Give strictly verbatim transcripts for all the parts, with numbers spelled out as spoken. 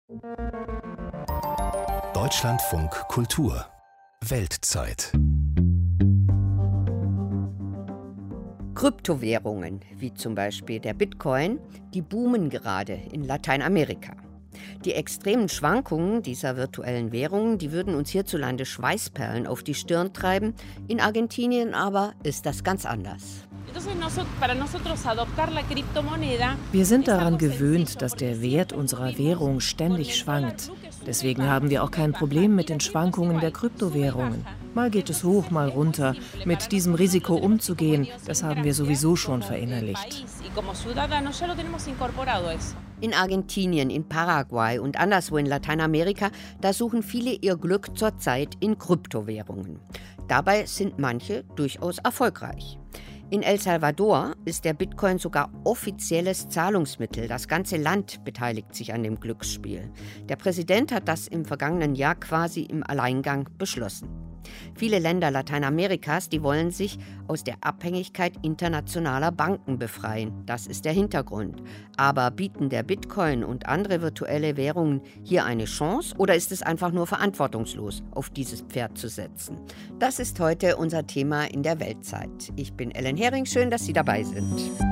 Deutschlandfunk Kultur Weltzeit. Kryptowährungen, wie zum Beispiel der Bitcoin, die boomen gerade in Lateinamerika. Die extremen Schwankungen dieser virtuellen Währungen, die würden uns hierzulande Schweißperlen auf die Stirn treiben. In Argentinien aber ist das ganz anders. Wir sind daran gewöhnt, dass der Wert unserer Währung ständig schwankt. Deswegen haben wir auch kein Problem mit den Schwankungen der Kryptowährungen. Mal geht es hoch, mal runter. Mit diesem Risiko umzugehen, das haben wir sowieso schon verinnerlicht. In Argentinien, in Paraguay und anderswo in Lateinamerika, da suchen viele ihr Glück zurzeit in Kryptowährungen. Dabei sind manche durchaus erfolgreich. In El Salvador ist der Bitcoin sogar offizielles Zahlungsmittel. Das ganze Land beteiligt sich an dem Glücksspiel. Der Präsident hat das im vergangenen Jahr quasi im Alleingang beschlossen. Viele Länder Lateinamerikas, die wollen sich aus der Abhängigkeit internationaler Banken befreien. Das ist der Hintergrund. Aber bieten der Bitcoin und andere virtuelle Währungen hier eine Chance oder ist es einfach nur verantwortungslos, auf dieses Pferd zu setzen? Das ist heute unser Thema in der Weltzeit. Ich bin Ellen Hering, schön, dass Sie dabei sind.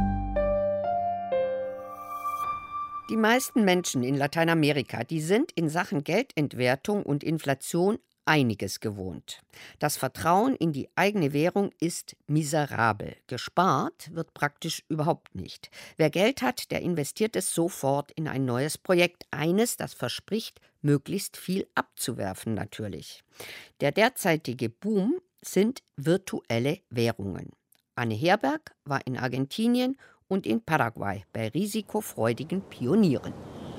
Die meisten Menschen in Lateinamerika, die sind in Sachen Geldentwertung und Inflation einiges gewohnt. Das Vertrauen in die eigene Währung ist miserabel. Gespart wird praktisch überhaupt nicht. Wer Geld hat, der investiert es sofort in ein neues Projekt. Eines, das verspricht, möglichst viel abzuwerfen natürlich. Der derzeitige Boom sind virtuelle Währungen. Anne Herberg war in Argentinien und in Paraguay bei risikofreudigen Pionieren.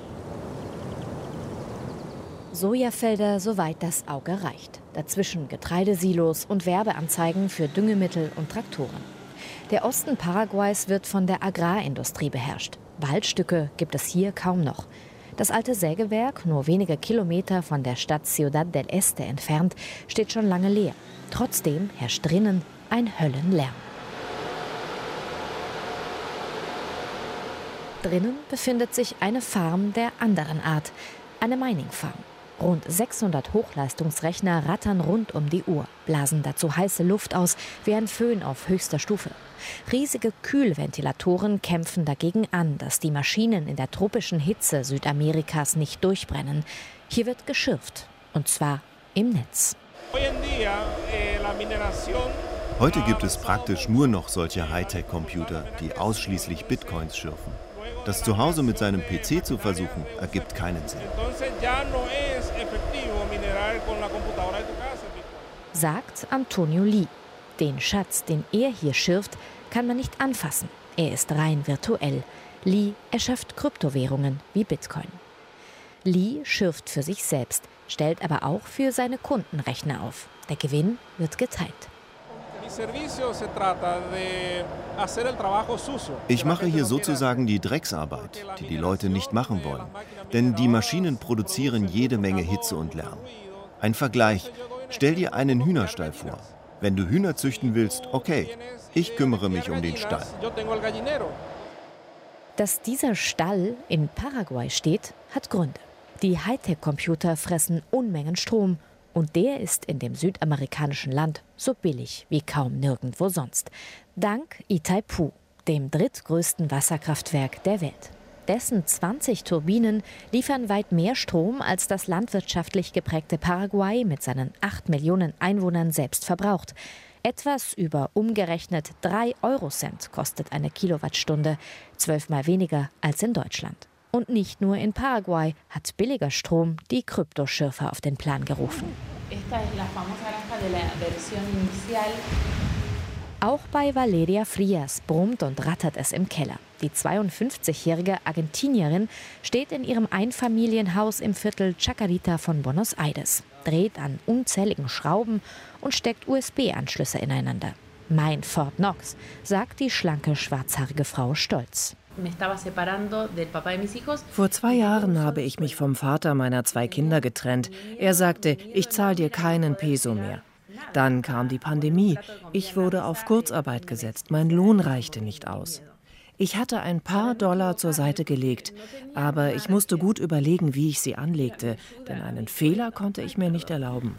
Sojafelder, soweit das Auge reicht. Dazwischen Getreidesilos und Werbeanzeigen für Düngemittel und Traktoren. Der Osten Paraguays wird von der Agrarindustrie beherrscht. Waldstücke gibt es hier kaum noch. Das alte Sägewerk, nur wenige Kilometer von der Stadt Ciudad del Este entfernt, steht schon lange leer. Trotzdem herrscht drinnen ein Höllenlärm. Drinnen befindet sich eine Farm der anderen Art, eine Mining-Farm. Rund sechshundert Hochleistungsrechner rattern rund um die Uhr, blasen dazu heiße Luft aus wie ein Föhn auf höchster Stufe. Riesige Kühlventilatoren kämpfen dagegen an, dass die Maschinen in der tropischen Hitze Südamerikas nicht durchbrennen. Hier wird geschürft, und zwar im Netz. Heute gibt es praktisch nur noch solche Hightech-Computer, die ausschließlich Bitcoins schürfen. Das zu Hause mit seinem P C zu versuchen, ergibt keinen Sinn. Sagt Antonio Lee. Den Schatz, den er hier schürft, kann man nicht anfassen. Er ist rein virtuell. Lee erschafft Kryptowährungen wie Bitcoin. Lee schürft für sich selbst, stellt aber auch für seine Kunden Rechner auf. Der Gewinn wird geteilt. Ich mache hier sozusagen die Drecksarbeit, die die Leute nicht machen wollen. Denn die Maschinen produzieren jede Menge Hitze und Lärm. Ein Vergleich. Stell dir einen Hühnerstall vor. Wenn du Hühner züchten willst, okay. Ich kümmere mich um den Stall. Dass dieser Stall in Paraguay steht, hat Gründe. Die Hightech-Computer fressen Unmengen Strom. Und der ist in dem südamerikanischen Land so billig wie kaum nirgendwo sonst. Dank Itaipu, dem drittgrößten Wasserkraftwerk der Welt. Dessen zwanzig Turbinen liefern weit mehr Strom, als das landwirtschaftlich geprägte Paraguay mit seinen acht Millionen Einwohnern selbst verbraucht. Etwas über umgerechnet drei Eurocent kostet eine Kilowattstunde, zwölfmal weniger als in Deutschland. Und nicht nur in Paraguay hat billiger Strom die Kryptoschürfer auf den Plan gerufen. Auch bei Valeria Frias brummt und rattert es im Keller. Die zweiundfünfzigjährige Argentinierin steht in ihrem Einfamilienhaus im Viertel Chacarita von Buenos Aires, dreht an unzähligen Schrauben und steckt U S B-Anschlüsse ineinander. Mein Fort Knox, sagt die schlanke, schwarzhaarige Frau stolz. Vor zwei Jahren habe ich mich vom Vater meiner zwei Kinder getrennt. Er sagte, ich zahle dir keinen Peso mehr. Dann kam die Pandemie. Ich wurde auf Kurzarbeit gesetzt. Mein Lohn reichte nicht aus. Ich hatte ein paar Dollar zur Seite gelegt, aber ich musste gut überlegen, wie ich sie anlegte, denn einen Fehler konnte ich mir nicht erlauben.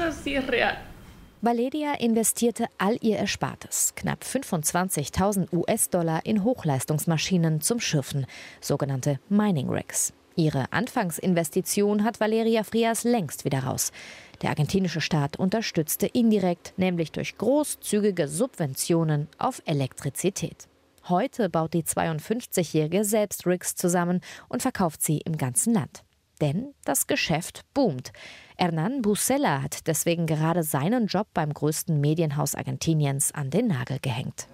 Valeria investierte all ihr Erspartes, knapp fünfundzwanzigtausend U S-Dollar in Hochleistungsmaschinen zum Schürfen, sogenannte Mining Rigs. Ihre Anfangsinvestition hat Valeria Frias längst wieder raus. Der argentinische Staat unterstützte indirekt, nämlich durch großzügige Subventionen auf Elektrizität. Heute baut die zweiundfünfzigjährige selbst Rigs zusammen und verkauft sie im ganzen Land. Denn das Geschäft boomt. Hernán Buscella hat deswegen gerade seinen Job beim größten Medienhaus Argentiniens an den Nagel gehängt.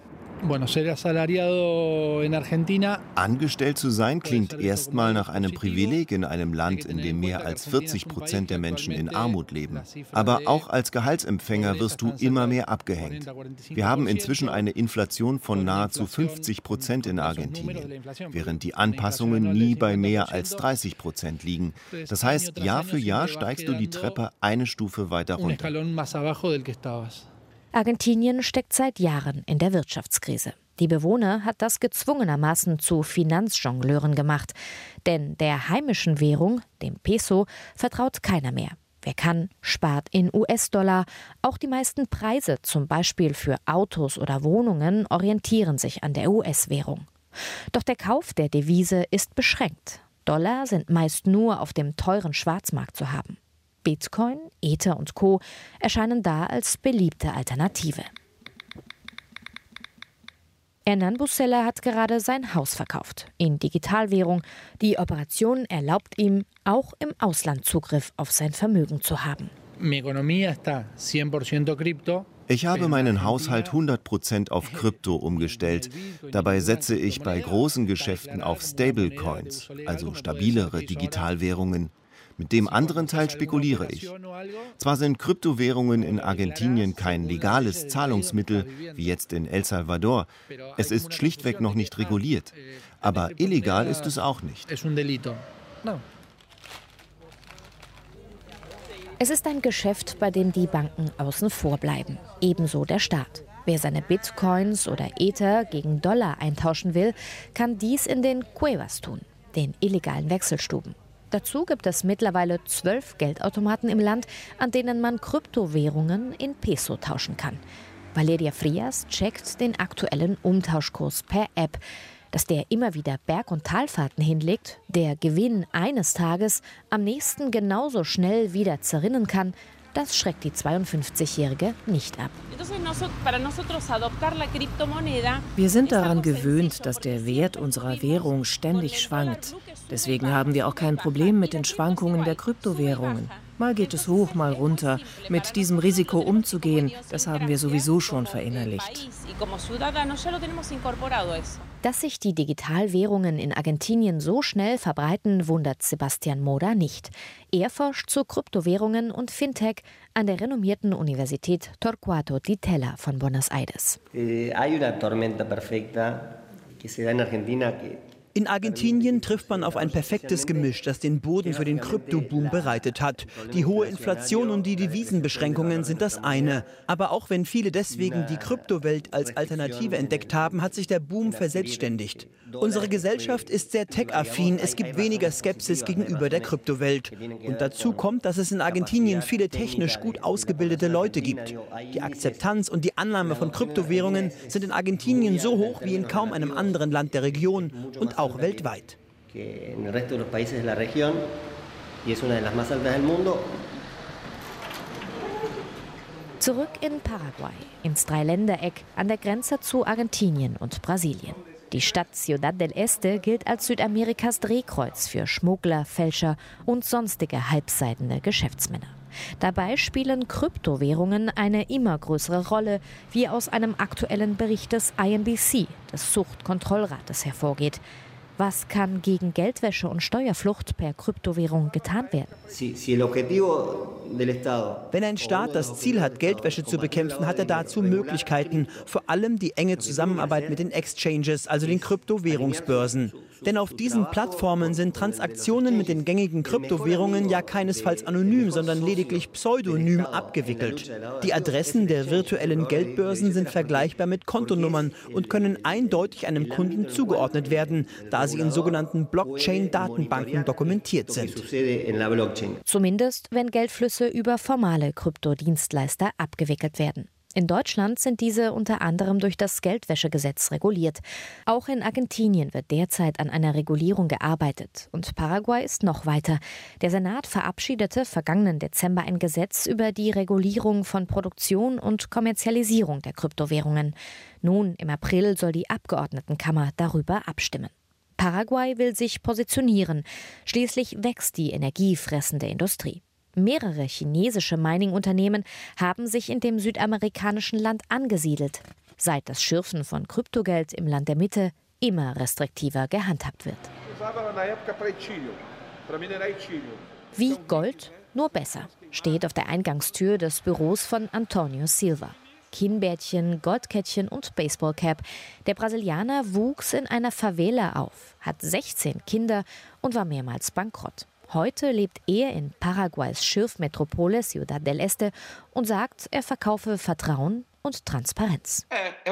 Angestellt zu sein klingt erstmal nach einem Privileg in einem Land, in dem mehr als vierzig Prozent der Menschen in Armut leben. Aber auch als Gehaltsempfänger wirst du immer mehr abgehängt. Wir haben inzwischen eine Inflation von nahezu fünfzig Prozent in Argentinien, während die Anpassungen nie bei mehr als dreißig Prozent liegen. Das heißt, Jahr für Jahr steigst du die Treppe eine Stufe weiter runter. Argentinien steckt seit Jahren in der Wirtschaftskrise. Die Bewohner hat das gezwungenermaßen zu Finanzjongleuren gemacht. Denn der heimischen Währung, dem Peso, vertraut keiner mehr. Wer kann, spart in U S-Dollar. Auch die meisten Preise, zum Beispiel für Autos oder Wohnungen, orientieren sich an der U S-Währung. Doch der Kauf der Devise ist beschränkt. Dollar sind meist nur auf dem teuren Schwarzmarkt zu haben. Bitcoin, Ether und Co. erscheinen da als beliebte Alternative. Hernán Buscella hat gerade sein Haus verkauft, in Digitalwährung. Die Operation erlaubt ihm, auch im Ausland Zugriff auf sein Vermögen zu haben. Ich habe meinen Haushalt hundert Prozent auf Krypto umgestellt. Dabei setze ich bei großen Geschäften auf Stablecoins, also stabilere Digitalwährungen. Mit dem anderen Teil spekuliere ich. Zwar sind Kryptowährungen in Argentinien kein legales Zahlungsmittel, wie jetzt in El Salvador. Es ist schlichtweg noch nicht reguliert. Aber illegal ist es auch nicht. Es ist ein Geschäft, bei dem die Banken außen vor bleiben. Ebenso der Staat. Wer seine Bitcoins oder Ether gegen Dollar eintauschen will, kann dies in den Cuevas tun, den illegalen Wechselstuben. Dazu gibt es mittlerweile zwölf Geldautomaten im Land, an denen man Kryptowährungen in Peso tauschen kann. Valeria Frias checkt den aktuellen Umtauschkurs per App. Dass der immer wieder Berg- und Talfahrten hinlegt, der Gewinn eines Tages am nächsten genauso schnell wieder zerrinnen kann, das schreckt die zweiundfünfzigjährige nicht ab. Wir sind daran gewöhnt, dass der Wert unserer Währung ständig schwankt. Deswegen haben wir auch kein Problem mit den Schwankungen der Kryptowährungen. Mal geht es hoch, mal runter. Mit diesem Risiko umzugehen, das haben wir sowieso schon verinnerlicht. Dass sich die Digitalwährungen in Argentinien so schnell verbreiten, wundert Sebastián Moda nicht. Er forscht zu Kryptowährungen und Fintech an der renommierten Universität Torquato di Tella von Buenos Aires. In Argentinien trifft man auf ein perfektes Gemisch, das den Boden für den Kryptoboom bereitet hat. Die hohe Inflation und die Devisenbeschränkungen sind das eine. Aber auch wenn viele deswegen die Kryptowelt als Alternative entdeckt haben, hat sich der Boom verselbstständigt. Unsere Gesellschaft ist sehr tech-affin. Es gibt weniger Skepsis gegenüber der Kryptowelt. Und dazu kommt, dass es in Argentinien viele technisch gut ausgebildete Leute gibt. Die Akzeptanz und die Annahme von Kryptowährungen sind in Argentinien so hoch wie in kaum einem anderen Land der Region und auch weltweit. Zurück in Paraguay, ins Dreiländereck an der Grenze zu Argentinien und Brasilien. Die Stadt Ciudad del Este gilt als Südamerikas Drehkreuz für Schmuggler, Fälscher und sonstige halbseidene Geschäftsmänner. Dabei spielen Kryptowährungen eine immer größere Rolle, wie aus einem aktuellen Bericht des I M B C, des Suchtkontrollrates, hervorgeht. Was kann gegen Geldwäsche und Steuerflucht per Kryptowährung getan werden? Wenn ein Staat das Ziel hat, Geldwäsche zu bekämpfen, hat er dazu Möglichkeiten. Vor allem die enge Zusammenarbeit mit den Exchanges, also den Kryptowährungsbörsen. Denn auf diesen Plattformen sind Transaktionen mit den gängigen Kryptowährungen ja keinesfalls anonym, sondern lediglich pseudonym abgewickelt. Die Adressen der virtuellen Geldbörsen sind vergleichbar mit Kontonummern und können eindeutig einem Kunden zugeordnet werden, da sie in sogenannten Blockchain-Datenbanken dokumentiert sind. Zumindest, wenn Geldflüsse über formale Kryptodienstleister abgewickelt werden. In Deutschland sind diese unter anderem durch das Geldwäschegesetz reguliert. Auch in Argentinien wird derzeit an einer Regulierung gearbeitet. Und Paraguay ist noch weiter. Der Senat verabschiedete vergangenen Dezember ein Gesetz über die Regulierung von Produktion und Kommerzialisierung der Kryptowährungen. Nun, im April, soll die Abgeordnetenkammer darüber abstimmen. Paraguay will sich positionieren. Schließlich wächst die energiefressende Industrie. Mehrere chinesische Mining-Unternehmen haben sich in dem südamerikanischen Land angesiedelt, seit das Schürfen von Kryptogeld im Land der Mitte immer restriktiver gehandhabt wird. Wie Gold, nur besser, steht auf der Eingangstür des Büros von Antonio Silva. Kinnbärtchen, Goldkettchen und Baseballcap. Der Brasilianer wuchs in einer Favela auf, hat sechzehn Kinder und war mehrmals bankrott. Heute lebt er in Paraguays Schürfmetropole Ciudad del Este und sagt, er verkaufe Vertrauen und Transparenz.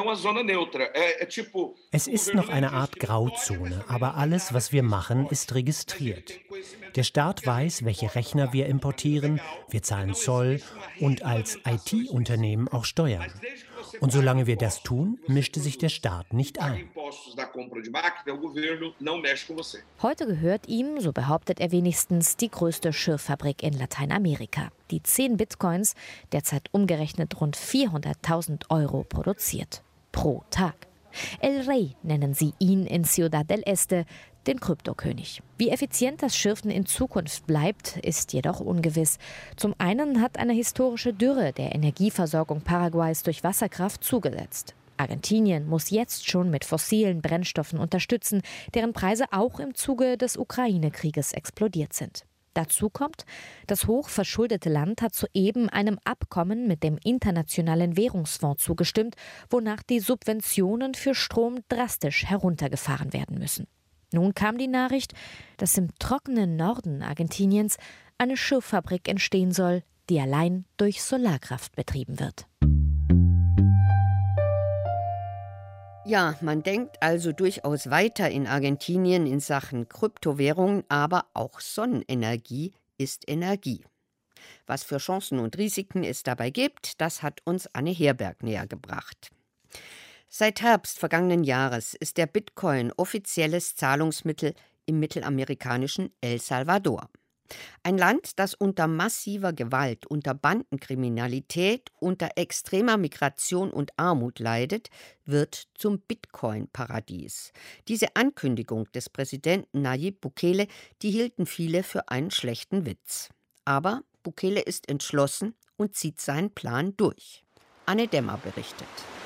Es ist noch eine Art Grauzone, aber alles, was wir machen, ist registriert. Der Staat weiß, welche Rechner wir importieren, wir zahlen Zoll und als I T-Unternehmen auch Steuern. Und solange wir das tun, mischte sich der Staat nicht ein. Heute gehört ihm, so behauptet er wenigstens, die größte Schürffabrik in Lateinamerika, die zehn Bitcoins, derzeit umgerechnet rund vierhunderttausend Euro produziert. Pro Tag. El Rey nennen sie ihn in Ciudad del Este, den Kryptokönig. Wie effizient das Schürfen in Zukunft bleibt, ist jedoch ungewiss. Zum einen hat eine historische Dürre der Energieversorgung Paraguays durch Wasserkraft zugesetzt. Argentinien muss jetzt schon mit fossilen Brennstoffen unterstützen, deren Preise auch im Zuge des Ukraine-Krieges explodiert sind. Dazu kommt, das hochverschuldete Land hat soeben einem Abkommen mit dem Internationalen Währungsfonds zugestimmt, wonach die Subventionen für Strom drastisch heruntergefahren werden müssen. Nun kam die Nachricht, dass im trockenen Norden Argentiniens eine Schürffabrik entstehen soll, die allein durch Solarkraft betrieben wird. Ja, man denkt also durchaus weiter in Argentinien in Sachen Kryptowährungen, aber auch Sonnenenergie ist Energie. Was für Chancen und Risiken es dabei gibt, das hat uns Anne Herberg nähergebracht. Seit Herbst vergangenen Jahres ist der Bitcoin offizielles Zahlungsmittel im mittelamerikanischen El Salvador. Ein Land, das unter massiver Gewalt, unter Bandenkriminalität, unter extremer Migration und Armut leidet, wird zum Bitcoin-Paradies. Diese Ankündigung des Präsidenten Nayib Bukele, die hielten viele für einen schlechten Witz. Aber Bukele ist entschlossen und zieht seinen Plan durch. Anne Dämmer berichtet.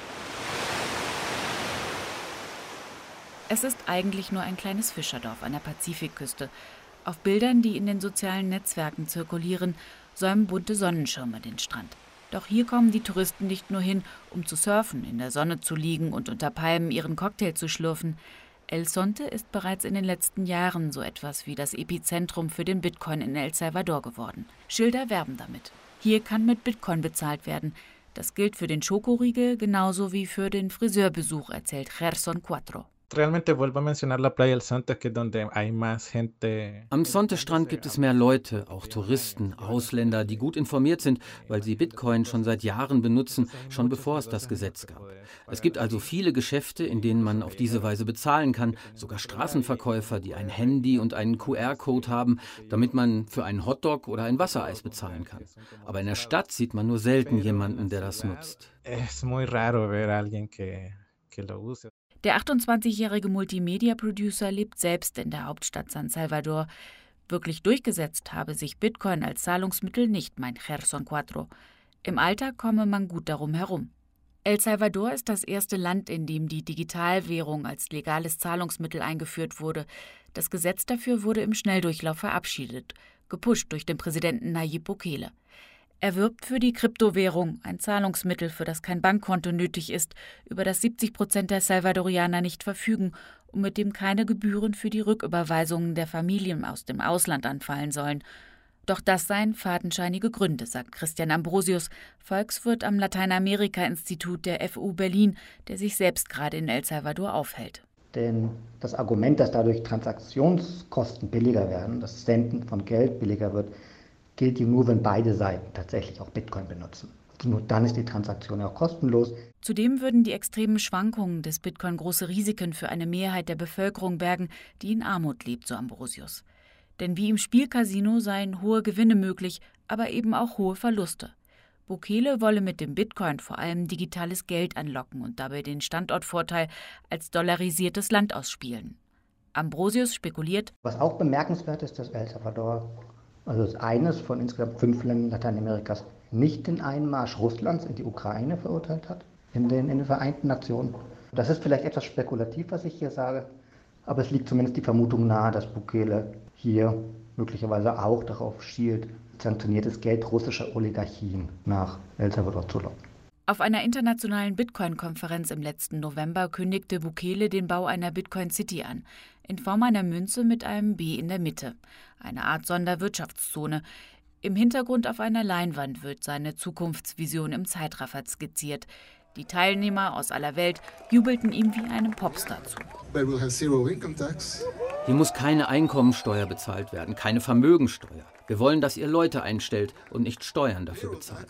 Es ist eigentlich nur ein kleines Fischerdorf an der Pazifikküste. Auf Bildern, die in den sozialen Netzwerken zirkulieren, säumen bunte Sonnenschirme den Strand. Doch hier kommen die Touristen nicht nur hin, um zu surfen, in der Sonne zu liegen und unter Palmen ihren Cocktail zu schlürfen. El Sonte ist bereits in den letzten Jahren so etwas wie das Epizentrum für den Bitcoin in El Salvador geworden. Schilder werben damit. Hier kann mit Bitcoin bezahlt werden. Das gilt für den Schokoriegel genauso wie für den Friseurbesuch, erzählt Gerson Cuatro. Am Sonte-Strand gibt es mehr Leute, auch Touristen, Ausländer, die gut informiert sind, weil sie Bitcoin schon seit Jahren benutzen, schon bevor es das Gesetz gab. Es gibt also viele Geschäfte, in denen man auf diese Weise bezahlen kann, sogar Straßenverkäufer, die ein Handy und einen Q R-Code haben, damit man für einen Hotdog oder ein Wassereis bezahlen kann. Aber in der Stadt sieht man nur selten jemanden, der das nutzt. Der achtundzwanzigjährige Multimedia-Producer lebt selbst in der Hauptstadt San Salvador. Wirklich durchgesetzt habe sich Bitcoin als Zahlungsmittel nicht, meint Gerson Cuatro. Im Alltag komme man gut darum herum. El Salvador ist das erste Land, in dem die Digitalwährung als legales Zahlungsmittel eingeführt wurde. Das Gesetz dafür wurde im Schnelldurchlauf verabschiedet, gepusht durch den Präsidenten Nayib Bukele. Er wirbt für die Kryptowährung, ein Zahlungsmittel, für das kein Bankkonto nötig ist, über das siebzig Prozent der Salvadorianer nicht verfügen und mit dem keine Gebühren für die Rücküberweisungen der Familien aus dem Ausland anfallen sollen. Doch das seien fadenscheinige Gründe, sagt Christian Ambrosius, Volkswirt am Lateinamerika-Institut der F U Berlin, der sich selbst gerade in El Salvador aufhält. Denn das Argument, dass dadurch Transaktionskosten billiger werden, das Senden von Geld billiger wird, gilt nur, wenn beide Seiten tatsächlich auch Bitcoin benutzen. Also nur dann ist die Transaktion ja auch kostenlos. Zudem würden die extremen Schwankungen des Bitcoin große Risiken für eine Mehrheit der Bevölkerung bergen, die in Armut lebt, so Ambrosius. Denn wie im Spielcasino seien hohe Gewinne möglich, aber eben auch hohe Verluste. Bukele wolle mit dem Bitcoin vor allem digitales Geld anlocken und dabei den Standortvorteil als dollarisiertes Land ausspielen. Ambrosius spekuliert: Was auch bemerkenswert ist, dass El Salvador, also ist eines von insgesamt fünf Ländern Lateinamerikas, nicht den Einmarsch Russlands in die Ukraine verurteilt hat, in den, in den Vereinten Nationen. Das ist vielleicht etwas spekulativ, was ich hier sage, aber es liegt zumindest die Vermutung nahe, dass Bukele hier möglicherweise auch darauf schielt, sanktioniertes Geld russischer Oligarchien nach El Salvador zu locken. Auf einer internationalen Bitcoin-Konferenz im letzten November kündigte Bukele den Bau einer Bitcoin City an, in Form einer Münze mit einem B in der Mitte, eine Art Sonderwirtschaftszone. Im Hintergrund auf einer Leinwand wird seine Zukunftsvision im Zeitraffer skizziert. Die Teilnehmer aus aller Welt jubelten ihm wie einem Popstar zu. Hier muss keine Einkommensteuer bezahlt werden, keine Vermögensteuer. Wir wollen, dass ihr Leute einstellt und nicht Steuern dafür bezahlt.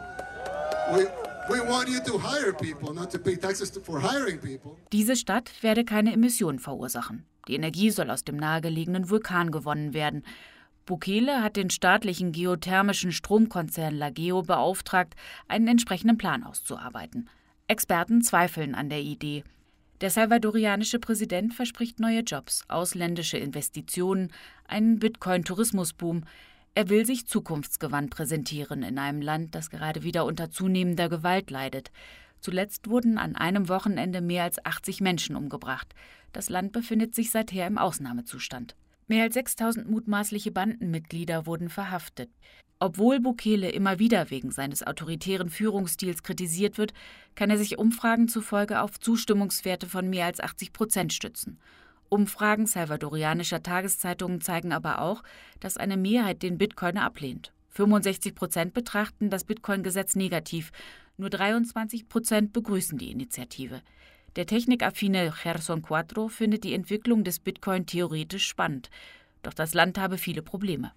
Diese Stadt werde keine Emissionen verursachen. Die Energie soll aus dem nahegelegenen Vulkan gewonnen werden. Bukele hat den staatlichen geothermischen Stromkonzern Lageo beauftragt, einen entsprechenden Plan auszuarbeiten. Experten zweifeln an der Idee. Der salvadorianische Präsident verspricht neue Jobs, ausländische Investitionen, einen Bitcoin-Tourismusboom. Er will sich zukunftsgewandt präsentieren in einem Land, das gerade wieder unter zunehmender Gewalt leidet. Zuletzt wurden an einem Wochenende mehr als achtzig Menschen umgebracht. Das Land befindet sich seither im Ausnahmezustand. Mehr als sechstausend mutmaßliche Bandenmitglieder wurden verhaftet. Obwohl Bukele immer wieder wegen seines autoritären Führungsstils kritisiert wird, kann er sich Umfragen zufolge auf Zustimmungswerte von mehr als achtzig Prozent stützen. Umfragen salvadorianischer Tageszeitungen zeigen aber auch, dass eine Mehrheit den Bitcoin ablehnt. fünfundsechzig Prozent betrachten das Bitcoin-Gesetz negativ, nur dreiundzwanzig Prozent begrüßen die Initiative. Der technikaffine Gerson Cuatro findet die Entwicklung des Bitcoin theoretisch spannend. Doch das Land habe viele Probleme.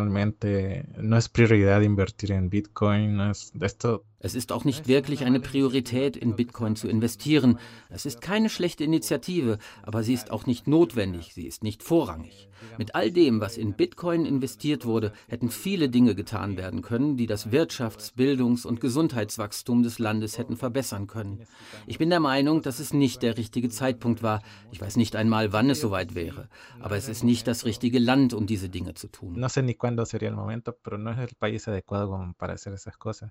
Es ist auch nicht wirklich eine Priorität, in Bitcoin zu investieren. Es ist keine schlechte Initiative, aber sie ist auch nicht notwendig, sie ist nicht vorrangig. Mit all dem, was in Bitcoin investiert wurde, hätten viele Dinge getan werden können, die das Wirtschafts-, Bildungs- und Gesundheitswachstum des Landes hätten verbessern können. Ich bin der Meinung, dass es nicht der richtige Zeitpunkt war. Ich weiß nicht einmal, wann es soweit wäre. Aber es ist nicht das richtige Land, um diese Dinge zu tun. No sé ni cuándo sería el momento, pero no es el país adecuado como para hacer esas cosas.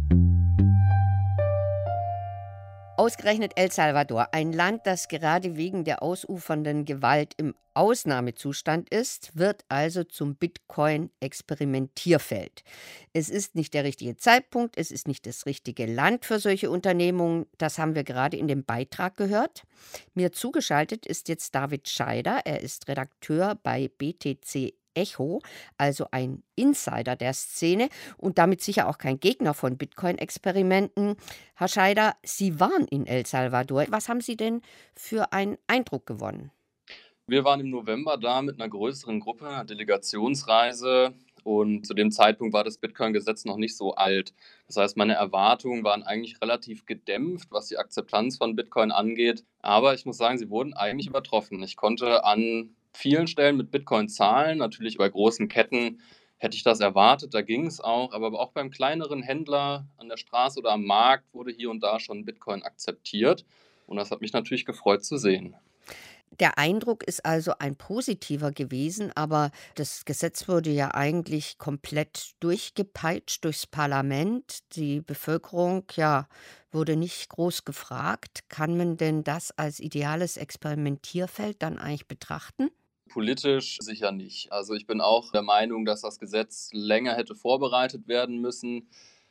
Ausgerechnet El Salvador, ein Land, das gerade wegen der ausufernden Gewalt im Ausnahmezustand ist, wird also zum Bitcoin-Experimentierfeld. Es ist nicht der richtige Zeitpunkt, es ist nicht das richtige Land für solche Unternehmungen. Das haben wir gerade in dem Beitrag gehört. Mir zugeschaltet ist jetzt David Scheider. Er ist Redakteur bei B T C Echo, also ein Insider der Szene und damit sicher auch kein Gegner von Bitcoin-Experimenten. Herr Scheider, Sie waren in El Salvador. Was haben Sie denn für einen Eindruck gewonnen? Wir waren im November da mit einer größeren Gruppe, einer Delegationsreise. Und zu dem Zeitpunkt war das Bitcoin-Gesetz noch nicht so alt. Das heißt, meine Erwartungen waren eigentlich relativ gedämpft, was die Akzeptanz von Bitcoin angeht. Aber ich muss sagen, sie wurden eigentlich übertroffen. Ich konnte an vielen Stellen mit Bitcoin zahlen. Natürlich bei großen Ketten hätte ich das erwartet, da ging es auch. Aber auch beim kleineren Händler an der Straße oder am Markt wurde hier und da schon Bitcoin akzeptiert. Und das hat mich natürlich gefreut zu sehen. Der Eindruck ist also ein positiver gewesen, aber das Gesetz wurde ja eigentlich komplett durchgepeitscht durchs Parlament. Die Bevölkerung, ja, wurde nicht groß gefragt. Kann man denn das als ideales Experimentierfeld dann eigentlich betrachten? Politisch sicher nicht. Also ich bin auch der Meinung, dass das Gesetz länger hätte vorbereitet werden müssen.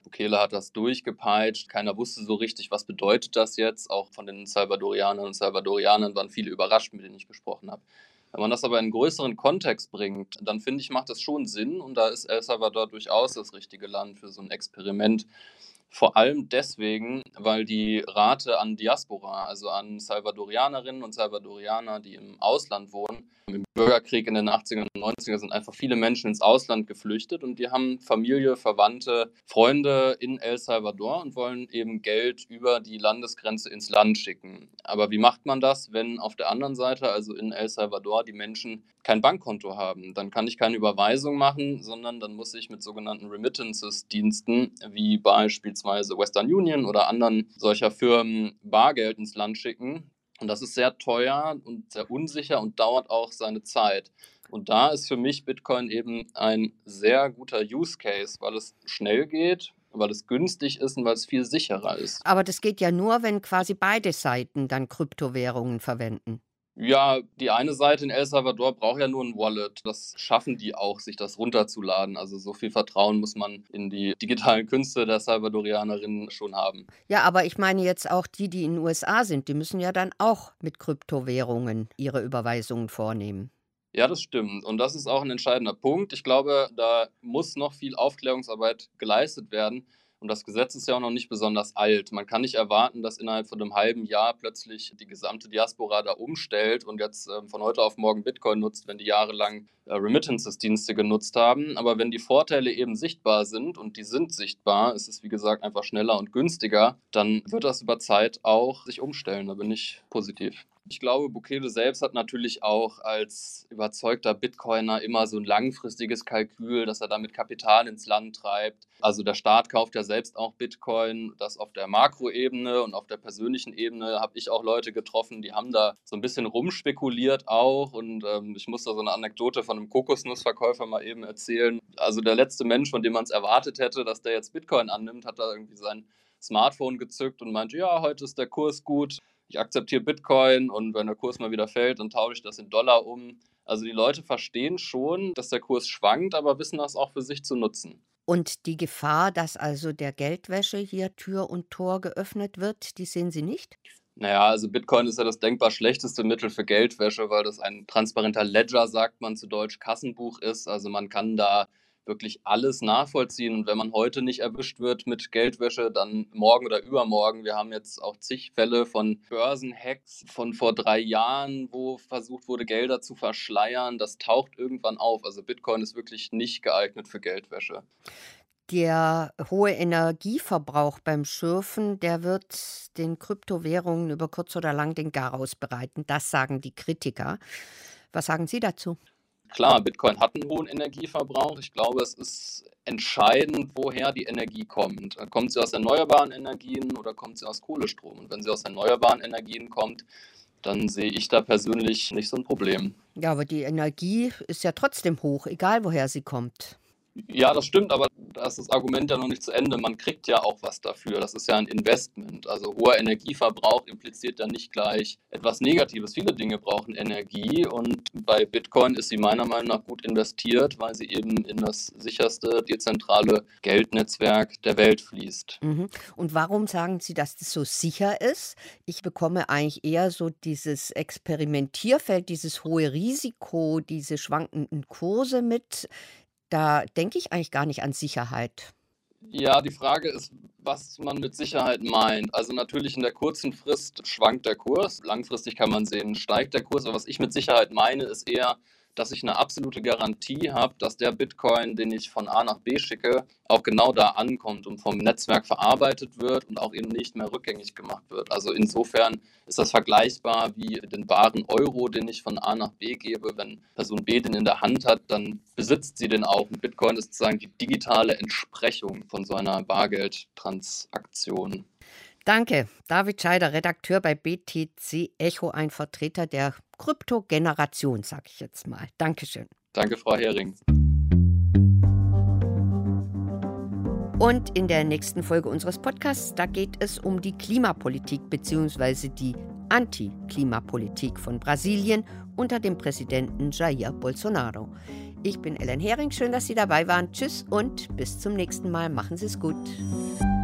Bukele hat das durchgepeitscht. Keiner wusste so richtig, was bedeutet das jetzt. Auch von den Salvadorianern und Salvadorianern waren viele überrascht, mit denen ich gesprochen habe. Wenn man das aber in einen größeren Kontext bringt, dann finde ich, macht das schon Sinn. Und da ist El Salvador durchaus das richtige Land für so ein Experiment. Vor allem deswegen, weil die Rate an Diaspora, also an Salvadorianerinnen und Salvadorianer, die im Ausland wohnen, im Bürgerkrieg in den achtzigern und neunzigern sind einfach viele Menschen ins Ausland geflüchtet und die haben Familie, Verwandte, Freunde in El Salvador und wollen eben Geld über die Landesgrenze ins Land schicken. Aber wie macht man das, wenn auf der anderen Seite, also in El Salvador, die Menschen kein Bankkonto haben? Dann kann ich keine Überweisung machen, sondern dann muss ich mit sogenannten Remittances-Diensten wie beispielsweise Western Union oder anderen solcher Firmen Bargeld ins Land schicken. Und das ist sehr teuer und sehr unsicher und dauert auch seine Zeit. Und da ist für mich Bitcoin eben ein sehr guter Use Case, weil es schnell geht, weil es günstig ist und weil es viel sicherer ist. Aber das geht ja nur, wenn quasi beide Seiten dann Kryptowährungen verwenden. Ja, die eine Seite in El Salvador braucht ja nur ein Wallet. Das schaffen die auch, sich das runterzuladen. Also so viel Vertrauen muss man in die digitalen Künste der Salvadorianerinnen schon haben. Ja, aber ich meine jetzt auch die, die in den U S A sind, die müssen ja dann auch mit Kryptowährungen ihre Überweisungen vornehmen. Ja, das stimmt. Und das ist auch ein entscheidender Punkt. Ich glaube, da muss noch viel Aufklärungsarbeit geleistet werden. Und das Gesetz ist ja auch noch nicht besonders alt. Man kann nicht erwarten, dass innerhalb von einem halben Jahr plötzlich die gesamte Diaspora da umstellt und jetzt ähm, von heute auf morgen Bitcoin nutzt, wenn die jahrelang äh, Remittances-Dienste genutzt haben. Aber wenn die Vorteile eben sichtbar sind, und die sind sichtbar, es ist wie gesagt einfach schneller und günstiger, dann wird das über Zeit auch sich umstellen. Da bin ich positiv. Ich glaube, Bukele selbst hat natürlich auch als überzeugter Bitcoiner immer so ein langfristiges Kalkül, dass er damit Kapital ins Land treibt. Also der Staat kauft ja selbst auch Bitcoin. Das auf der Makroebene und auf der persönlichen Ebene habe ich auch Leute getroffen, die haben da so ein bisschen rumspekuliert auch. Und ähm, ich muss da so eine Anekdote von einem Kokosnussverkäufer mal eben erzählen. Also der letzte Mensch, von dem man es erwartet hätte, dass der jetzt Bitcoin annimmt, hat da irgendwie sein Smartphone gezückt und meinte, ja, heute ist der Kurs gut. Ich akzeptiere Bitcoin und wenn der Kurs mal wieder fällt, dann tausche ich das in Dollar um. Also die Leute verstehen schon, dass der Kurs schwankt, aber wissen das auch für sich zu nutzen. Und die Gefahr, dass also der Geldwäsche hier Tür und Tor geöffnet wird, die sehen Sie nicht? Naja, also Bitcoin ist ja das denkbar schlechteste Mittel für Geldwäsche, weil das ein transparenter Ledger, sagt man zu Deutsch, Kassenbuch ist. Also man kann da wirklich alles nachvollziehen. Und wenn man heute nicht erwischt wird mit Geldwäsche, dann morgen oder übermorgen. Wir haben jetzt auch zig Fälle von Börsenhacks von vor drei Jahren, wo versucht wurde, Gelder zu verschleiern. Das taucht irgendwann auf. Also Bitcoin ist wirklich nicht geeignet für Geldwäsche. Der hohe Energieverbrauch beim Schürfen, der wird den Kryptowährungen über kurz oder lang den Garaus bereiten. Das sagen die Kritiker. Was sagen Sie dazu? Klar, Bitcoin hat einen hohen Energieverbrauch. Ich glaube, es ist entscheidend, woher die Energie kommt. Kommt sie aus erneuerbaren Energien oder kommt sie aus Kohlestrom? Und wenn sie aus erneuerbaren Energien kommt, dann sehe ich da persönlich nicht so ein Problem. Ja, aber die Energie ist ja trotzdem hoch, egal woher sie kommt. Ja, das stimmt, aber da ist das Argument ja noch nicht zu Ende. Man kriegt ja auch was dafür. Das ist ja ein Investment. Also hoher Energieverbrauch impliziert ja nicht gleich etwas Negatives. Viele Dinge brauchen Energie und bei Bitcoin ist sie meiner Meinung nach gut investiert, weil sie eben in das sicherste dezentrale Geldnetzwerk der Welt fließt. Mhm. Und warum sagen Sie, dass das so sicher ist? Ich bekomme eigentlich eher so dieses Experimentierfeld, dieses hohe Risiko, diese schwankenden Kurse mit. Da denke ich eigentlich gar nicht an Sicherheit. Ja, die Frage ist, was man mit Sicherheit meint. Also natürlich in der kurzen Frist schwankt der Kurs, langfristig kann man sehen, steigt der Kurs. Aber was ich mit Sicherheit meine, ist eher, dass ich eine absolute Garantie habe, dass der Bitcoin, den ich von A nach B schicke, auch genau da ankommt und vom Netzwerk verarbeitet wird und auch eben nicht mehr rückgängig gemacht wird. Also insofern ist das vergleichbar wie den baren Euro, den ich von A nach B gebe. Wenn Person B den in der Hand hat, dann besitzt sie den auch. Und Bitcoin ist sozusagen die digitale Entsprechung von so einer Bargeldtransaktion. Danke. David Scheider, Redakteur bei B T C Echo, ein Vertreter der Kryptogeneration, sage ich jetzt mal. Dankeschön. Danke, Frau Hering. Und in der nächsten Folge unseres Podcasts, da geht es um die Klimapolitik bzw. die Anti-Klimapolitik von Brasilien unter dem Präsidenten Jair Bolsonaro. Ich bin Ellen Hering, schön, dass Sie dabei waren. Tschüss und bis zum nächsten Mal. Machen Sie es gut.